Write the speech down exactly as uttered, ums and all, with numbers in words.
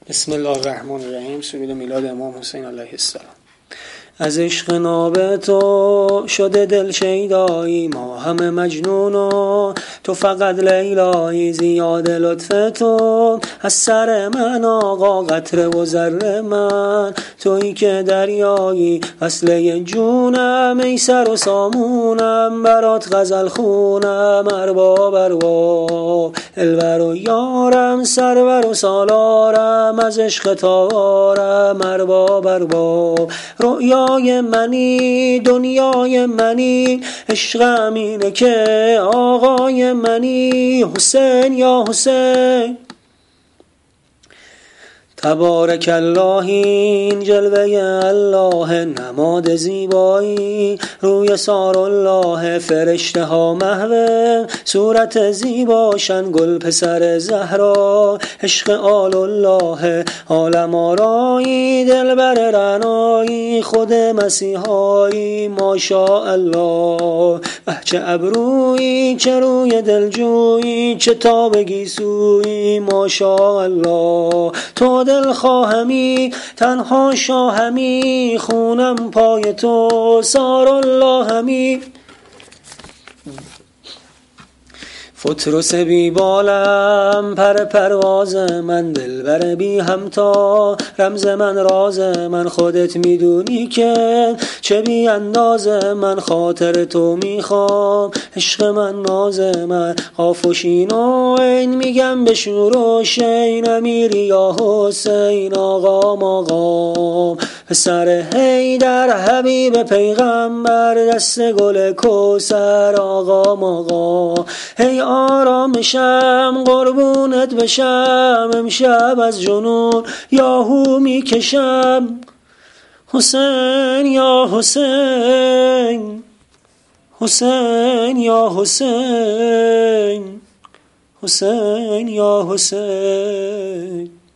بسم الله الرحمن الرحیم. سرود میلاد امام حسین علیه السلام. از عشق ناب تو شده دل شیدایی، ما همه مجنونا تو فقط لیلایی. زیاد لطف تو از سر من آقا، قطره و ذره من تویی که دریایی. وصله جونم ای سر و سامونم، برات غزل خونم ارباب ارباب. الور و یارم سرور و سالارم، از عشق تارم ارباب ارباب. رؤیا منی دنیای منی، عشقم اینه که آقای منی. حسین یا حسین تبارک الله، این جلوه الله نماد زیبایی. روی سار الله فرشته ها محو صورت زیباشن، گل پسر زهرا عشق آل الله. عالم آرایی دلبر رعنایی، خود مسیحایی ماشاءالله. اه چه ابرویی چه روی دلجویی، چه تاب گیسویی ماشاءالله. تو دل خواهمی تنها شاهمی، خونم پای تو سار الله همی. فترس بی بالم پر پرواز من، دلبر بی همتا رمز من راز من. خودت میدونی که چه بی انداز من، خاطر تو میخوام عشق من ناز من. قاف و شین و عین میگم به شور و شین، امیری یا حسین آقام آقام. پسر حیدر حبیب پیغمبر، دست گل کوثر آقام آقا. هی آرامشم قربونت بشم، امشب از جنون یاهو میکشم. حسین یا حسین، حسین یا حسین، حسین یا حسین.